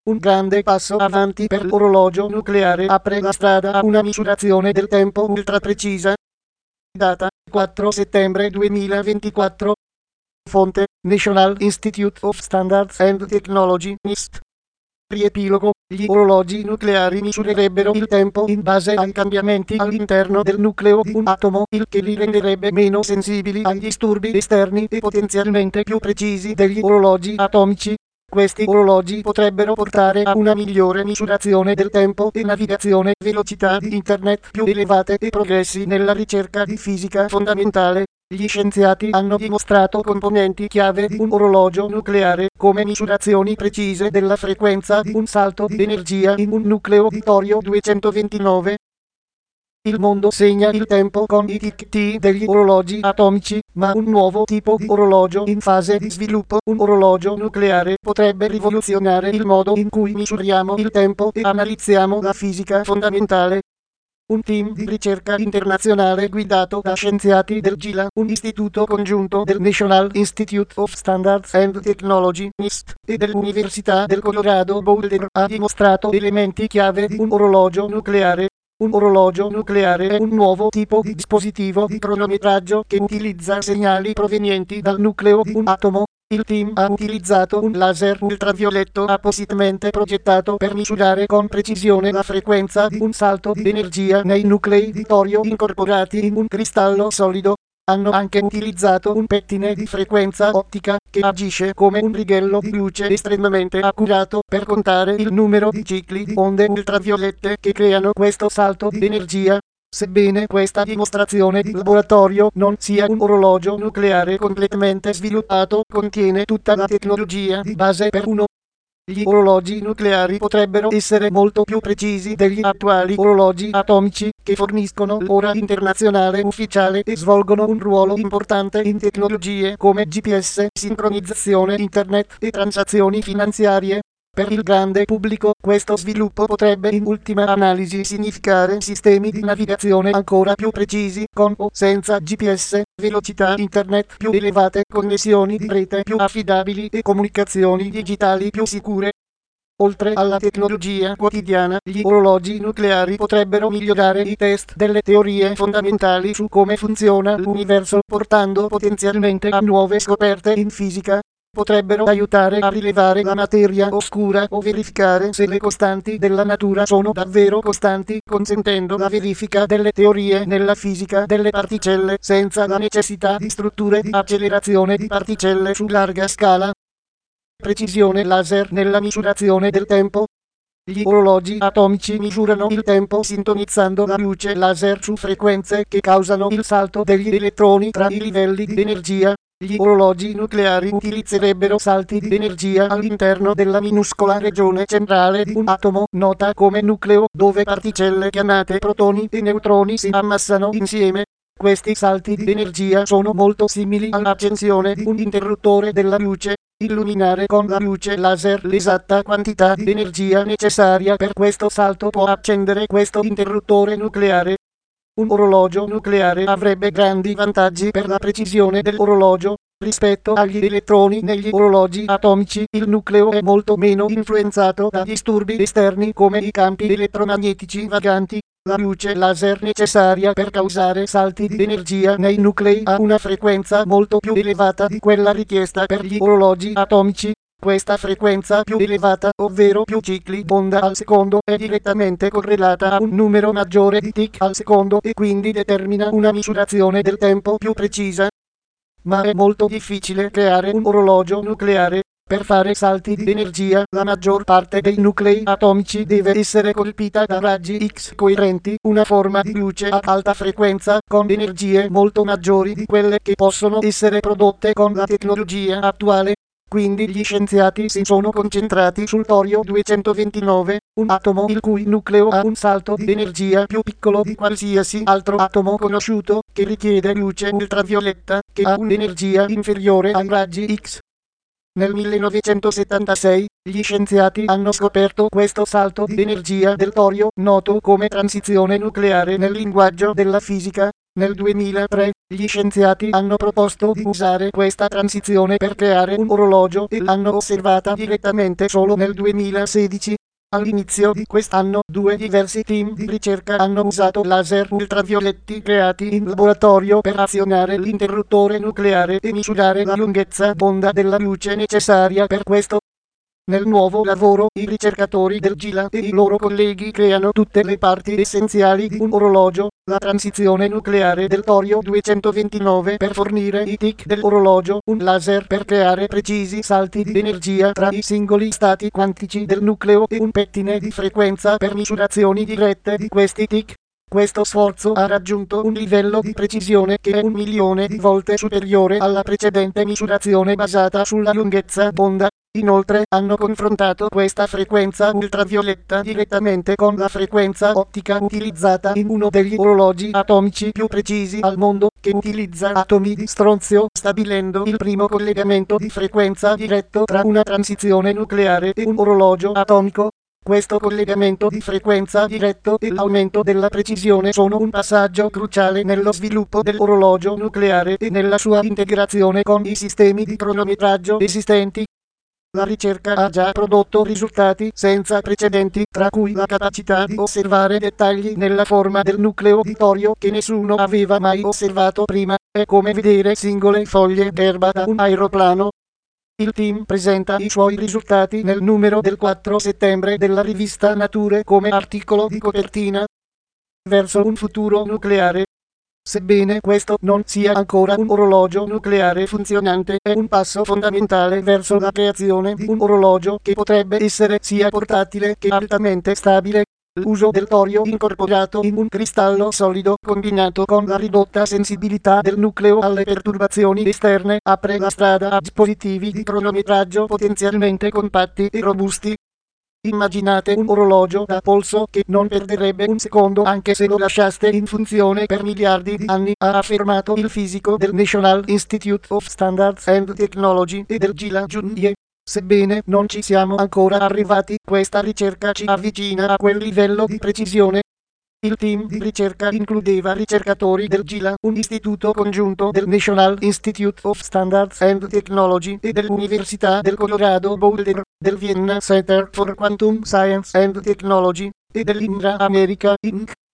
Un grande passo avanti per l'orologio nucleare apre la strada a una misurazione del tempo ultra precisa. Data 4 settembre 2024. Fonte National Institute of Standards and Technology NIST. Riepilogo: gli orologi nucleari misurerebbero il tempo in base ai cambiamenti all'interno del nucleo di un atomo, il che li renderebbe meno sensibili agli disturbi esterni e potenzialmente più precisi degli orologi atomici. Questi orologi potrebbero portare a una migliore misurazione del tempo e navigazione, velocità di internet più elevate e progressi nella ricerca di fisica fondamentale. Gli scienziati hanno dimostrato componenti chiave di un orologio nucleare, come misurazioni precise della frequenza di un salto di energia in un nucleo di torio 229. Il mondo segna il tempo con i tic-tic degli orologi atomici, ma un nuovo tipo di orologio in fase di sviluppo, un orologio nucleare, potrebbe rivoluzionare il modo in cui misuriamo il tempo e analizziamo la fisica fondamentale. Un team di ricerca internazionale guidato da scienziati del GILA, un istituto congiunto del National Institute of Standards and Technology (NIST) e dell'Università del Colorado Boulder, ha dimostrato elementi chiave di un orologio nucleare. Un orologio nucleare è un nuovo tipo di dispositivo di cronometraggio che utilizza segnali provenienti dal nucleo di un atomo. Il team ha utilizzato un laser ultravioletto appositamente progettato per misurare con precisione la frequenza di un salto di energia nei nuclei di torio incorporati in un cristallo solido. Hanno anche utilizzato un pettine di frequenza ottica che agisce come un righello di luce estremamente accurato per contare il numero di cicli di onde ultraviolette che creano questo salto di energia. Sebbene questa dimostrazione di laboratorio non sia un orologio nucleare completamente sviluppato, contiene tutta la tecnologia di base per uno. Gli orologi nucleari potrebbero essere molto più precisi degli attuali orologi atomici, che forniscono l'ora internazionale ufficiale e svolgono un ruolo importante in tecnologie come GPS, sincronizzazione internet e transazioni finanziarie. Per il grande pubblico, questo sviluppo potrebbe in ultima analisi significare sistemi di navigazione ancora più precisi, con o senza GPS, velocità internet più elevate, connessioni di rete più affidabili e comunicazioni digitali più sicure. Oltre alla tecnologia quotidiana, gli orologi nucleari potrebbero migliorare i test delle teorie fondamentali su come funziona l'universo, portando potenzialmente a nuove scoperte in fisica. Potrebbero aiutare a rilevare la materia oscura o verificare se le costanti della natura sono davvero costanti, consentendo la verifica delle teorie nella fisica delle particelle senza la necessità di strutture di accelerazione di particelle su larga scala. Precisione laser nella misurazione del tempo. Gli orologi atomici misurano il tempo sintonizzando la luce laser su frequenze che causano il salto degli elettroni tra i livelli di energia. Gli orologi nucleari utilizzerebbero salti di energia all'interno della minuscola regione centrale di un atomo, nota come nucleo, dove particelle chiamate protoni e neutroni si ammassano insieme. Questi salti di energia sono molto simili all'accensione di un interruttore della luce. Illuminare con la luce laser l'esatta quantità di energia necessaria per questo salto può accendere questo interruttore nucleare. Un orologio nucleare avrebbe grandi vantaggi per la precisione dell'orologio. Rispetto agli elettroni negli orologi atomici, il nucleo è molto meno influenzato da disturbi esterni come i campi elettromagnetici vaganti. La luce laser necessaria per causare salti di energia nei nuclei ha una frequenza molto più elevata di quella richiesta per gli orologi atomici. Questa frequenza più elevata, ovvero più cicli d'onda al secondo, è direttamente correlata a un numero maggiore di tic al secondo e quindi determina una misurazione del tempo più precisa. Ma è molto difficile creare un orologio nucleare. Per fare salti di energia, la maggior parte dei nuclei atomici deve essere colpita da raggi X coerenti, una forma di luce ad alta frequenza, con energie molto maggiori di quelle che possono essere prodotte con la tecnologia attuale. Quindi gli scienziati si sono concentrati sul torio 229, un atomo il cui nucleo ha un salto di energia più piccolo di qualsiasi altro atomo conosciuto, che richiede luce ultravioletta, che ha un'energia inferiore ai raggi X. Nel 1976, gli scienziati hanno scoperto questo salto di energia del torio, noto come transizione nucleare nel linguaggio della fisica. Nel 2003, gli scienziati hanno proposto di usare questa transizione per creare un orologio e l'hanno osservata direttamente solo nel 2016. All'inizio di quest'anno, due diversi team di ricerca hanno usato laser ultravioletti creati in laboratorio per azionare l'interruttore nucleare e misurare la lunghezza d'onda della luce necessaria per questo. Nel nuovo lavoro, i ricercatori del GILA e i loro colleghi creano tutte le parti essenziali di un orologio, la transizione nucleare del torio 229 per fornire i tic dell'orologio, un laser per creare precisi salti di energia tra i singoli stati quantici del nucleo e un pettine di frequenza per misurazioni dirette di questi tic. Questo sforzo ha raggiunto un livello di precisione che è 1.000.000 di volte superiore alla precedente misurazione basata sulla lunghezza d'onda. Inoltre, hanno confrontato questa frequenza ultravioletta direttamente con la frequenza ottica utilizzata in uno degli orologi atomici più precisi al mondo, che utilizza atomi di stronzio, stabilendo il primo collegamento di frequenza diretto tra una transizione nucleare e un orologio atomico. Questo collegamento di frequenza diretto e l'aumento della precisione sono un passaggio cruciale nello sviluppo dell'orologio nucleare e nella sua integrazione con i sistemi di cronometraggio esistenti. La ricerca ha già prodotto risultati senza precedenti, tra cui la capacità di osservare dettagli nella forma del nucleo di torio che nessuno aveva mai osservato prima. È come vedere singole foglie d'erba da un aeroplano. Il team presenta i suoi risultati nel numero del 4 settembre della rivista Nature come articolo di copertina. Verso un futuro nucleare. Sebbene questo non sia ancora un orologio nucleare funzionante, è un passo fondamentale verso la creazione di un orologio che potrebbe essere sia portatile che altamente stabile. L'uso del torio incorporato in un cristallo solido combinato con la ridotta sensibilità del nucleo alle perturbazioni esterne apre la strada a dispositivi di cronometraggio potenzialmente compatti e robusti. Immaginate un orologio da polso che non perderebbe un secondo anche se lo lasciaste in funzione per miliardi di anni, ha affermato il fisico del National Institute of Standards and Technology e del GILA Jun-Ye. Sebbene non ci siamo ancora arrivati, questa ricerca ci avvicina a quel livello di precisione. Il team di ricerca includeva ricercatori del GILA, un istituto congiunto del National Institute of Standards and Technology e dell'Università del Colorado Boulder, del Vienna Center for Quantum Science and Technology e dell'Indra America Inc.